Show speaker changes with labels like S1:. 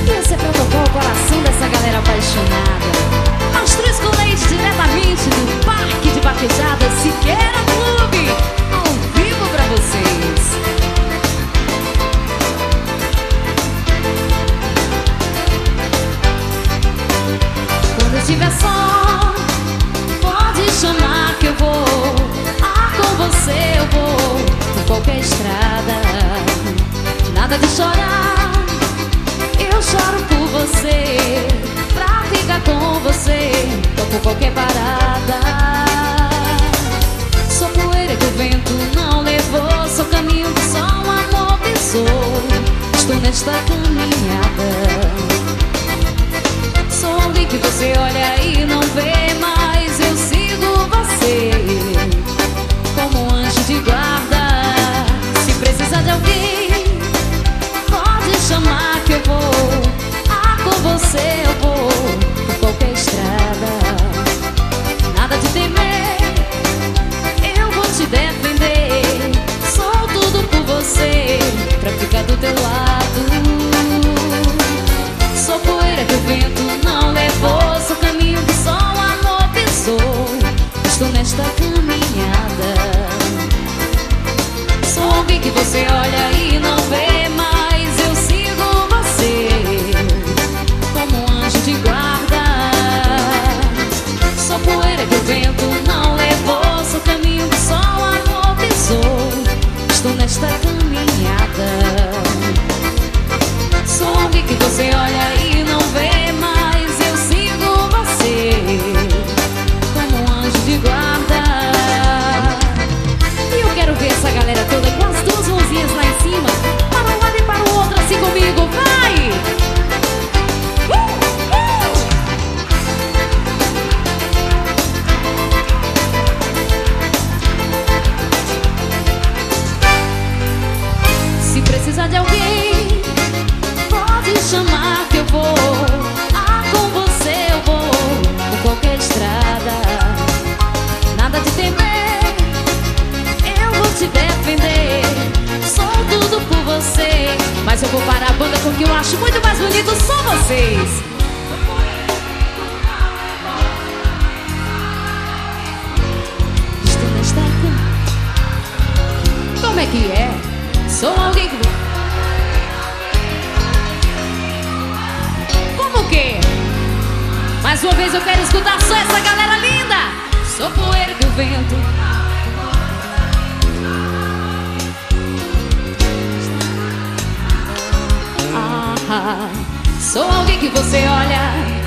S1: E esse é pra tocar o coração dessa galera apaixonada. Mastruz com leite diretamente do Parque de Vaquejada Siqueira Clube, ao vivo pra vocês. Quando eu estiver só, pode chamar que eu vou. Ah, com você eu vou por qualquer estrada. Nada de chorar, eu choro por você. Pra ficar com você, topo qualquer parada. Sou poeira que o vento não levou, sou caminho que só um amor pisou. Estou nesta caminhada. Sou alguém que você olha e não vê, mas eu sigo você como um anjo de guarda. Se precisar de alguém, pode chamar que eu vou. Ah, com você eu vou por qualquer estrada. Nada de temer, eu vou te defender. Sou tudo por você, pra ficar do teu lado. Sou poeira que o vento não levou, sou caminho que só o amor pisou. Estou nesta caminhada. Sou alguém que você olha e não vê, mas eu sigo você como um anjo de guarda. Sou poeira que o vento não levou, sou caminho que só o amor pisou. Estou nesta caminhada. Sou alguém que você olha e não vê, mas eu sigo você como um anjo de guarda. E eu quero ver essa galera toda com as duas mãozinhas lá em cima, para um lado e para o outro, assim comigo, vai! Se precisar de alguém, pode chamar que eu vou. Ah, com você eu vou por qualquer estrada. Nada de temer, eu vou te defender. Sou tudo por você, mas eu vou parar a banda porque eu acho muito mais bonito só vocês. Estou nesta cama. Como é que é? Sou alguém que... Como que? Mais uma vez eu quero escutar só essa galera linda. Sou poeira que o vento... Ah, sou alguém que você olha